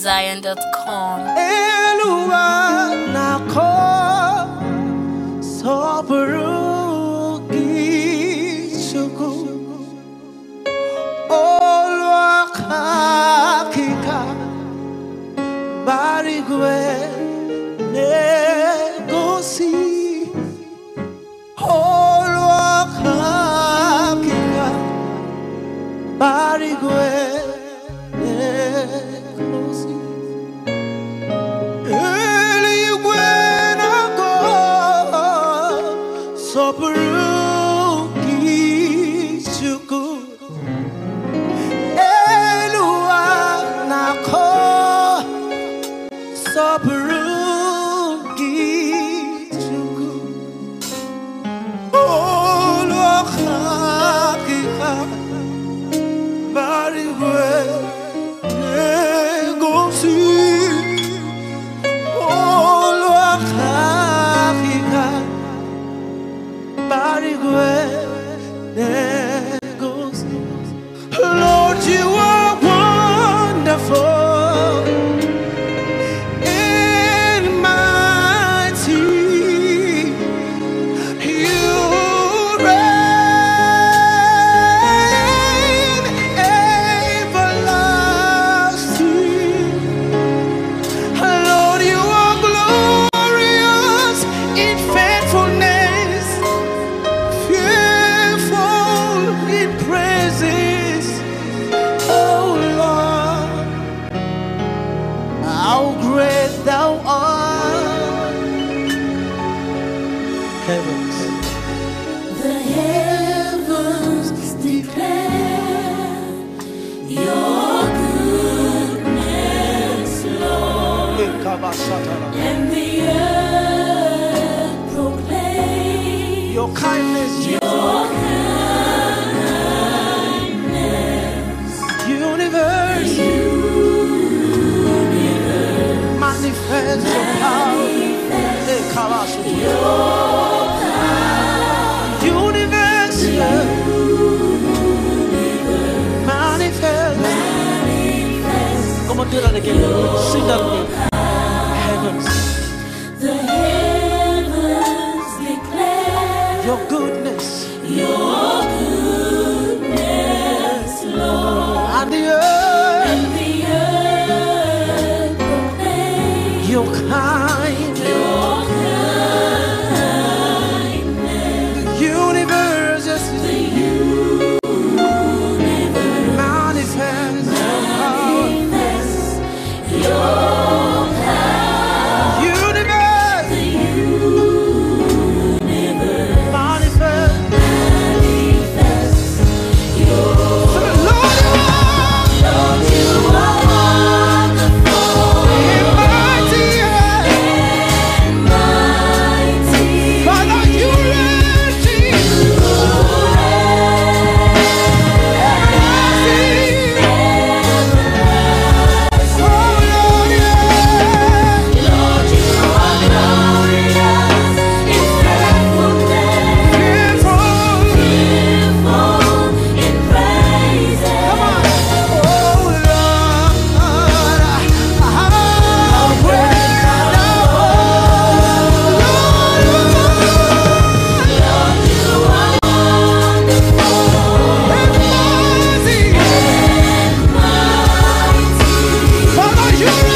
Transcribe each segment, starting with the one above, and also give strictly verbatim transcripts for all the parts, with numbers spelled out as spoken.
zion dot com. Elua nako soberugi chuku olwa kakika barigwe negosi olwa kakika barigwe negosi eligwe nako soberugi chuku elua nako soberugi chuku olwa kakika barigwe negosi olwa kakika barigwe negosi. Lord, you are wonderful and mighty. You reign everlasting. Lord, you are glorious in faithfulness, fearful in praises. Oh Lord, how great thou art. Heavens, The heavens declare your goodness, Lord, and the earth proclaim your kindness, your kindness. universe, manifest your power. Universe, manifest. Come on, do that again. Sing that again. Heavens, The heavens declare your goodness, your goodness, Lord, and the earth, and the earth proclaim your kindness. your kindness. The universe, yes, The universe manifest your power. manifests your power. Universe, The universe manifest. manifests your Lord, Lord, you are wonderful you are mighty, yeah. and mighty. Father, you reign, Jesus. Oh, Lord, yeah. Lord, you are glorious in faithfulness, Fearful. fearful in praises. Come on. Oh, Lord, how great thou art. Lord, you are wonderful And mighty. and mighty. Father, you reign.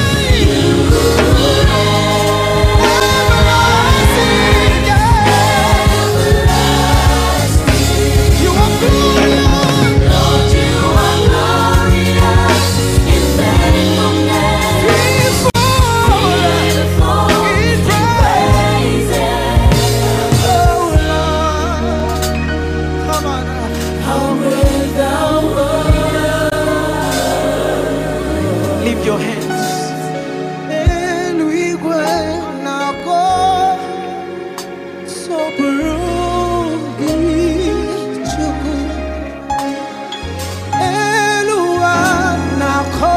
Everlasting, yeah. You are good, Lord. Lord, you are glorious in faithfulness, Fearful. fearful in praises. Oh, Lord. Come on. How great thou art. Lift your hands. Eluigwe nako soberugi chuku. Elua nako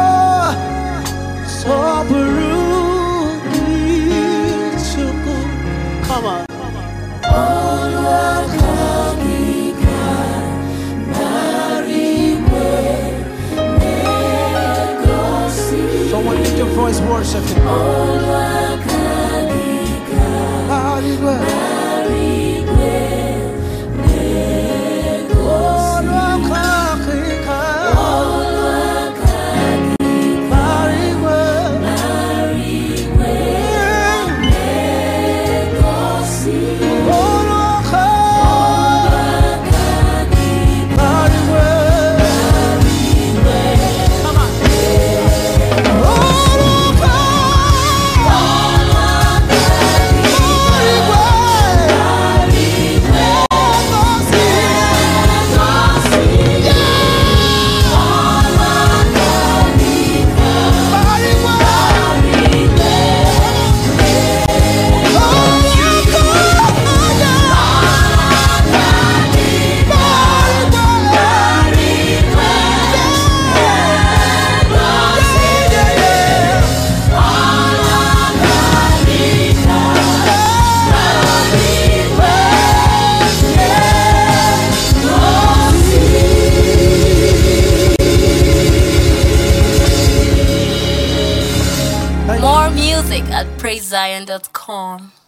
soberugi chuku. Come on. Olwa kakika barigwe negosi. voice, worship Him. Barigwe. Olwakakika. Barigwe. Olwaka. Barigwe. Come on. Olwaka. More music at praise zion dot com.